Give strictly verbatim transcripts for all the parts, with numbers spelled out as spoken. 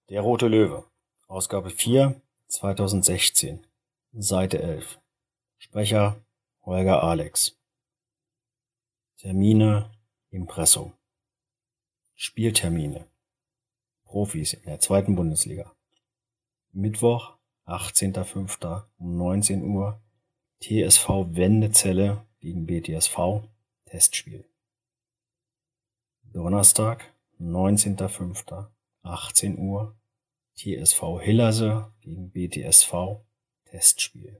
Der Rote Löwe, Ausgabe vier, zweitausendsechzehn, Seite elf. Sprecher Holger Alex. Termine Impressum. Spieltermine. Profis in der zweiten Bundesliga. Mittwoch, achtzehnter fünfter um neunzehn Uhr, T S V Wendezelle gegen B T S V, Testspiel. Donnerstag, neunzehnter fünfter achtzehn Uhr, T S V Hillerse gegen B T S V, Testspiel.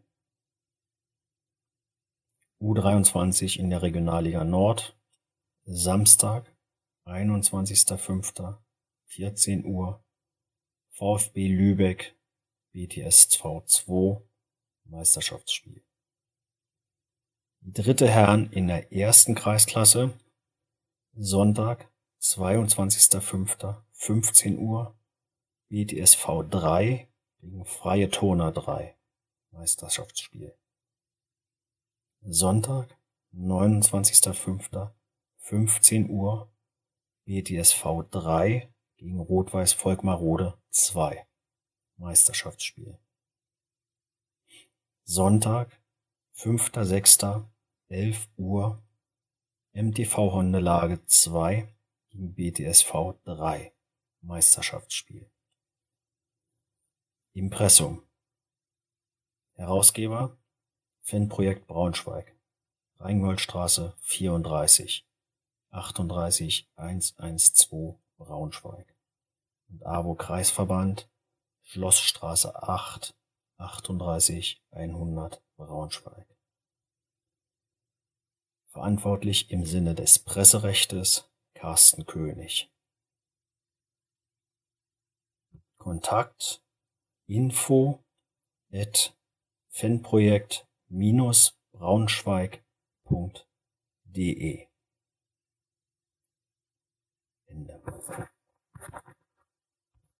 U dreiundzwanzig in der Regionalliga Nord, Samstag, einundzwanzigster fünfter vierzehn Uhr, VfB Lübeck, B T S V zwei, Meisterschaftsspiel. Die dritte Herren in der ersten Kreisklasse, Sonntag, zweiundzwanzigster fünfter fünfzehn Uhr, B T S V drei gegen Freie Turner drei, Meisterschaftsspiel. Sonntag, neunundzwanzigster fünfter fünfzehn Uhr, B T S V drei gegen Rot-Weiß Volkmarode zwei, Meisterschaftsspiel. Sonntag, fünfter sechster elf Uhr, M T V Hondelage zwei gegen B T S V drei, Meisterschaftsspiel. Impressum. Herausgeber Fanprojekt Braunschweig, Rheingoldstraße vierunddreißig, achtunddreißig hundertzwölf Braunschweig und A W O Kreisverband Schlossstraße acht, achtunddreißig hundert Braunschweig. Verantwortlich im Sinne des Presserechtes Carsten König. Kontakt info at fanprojekt braunschweig punkt de. Ende.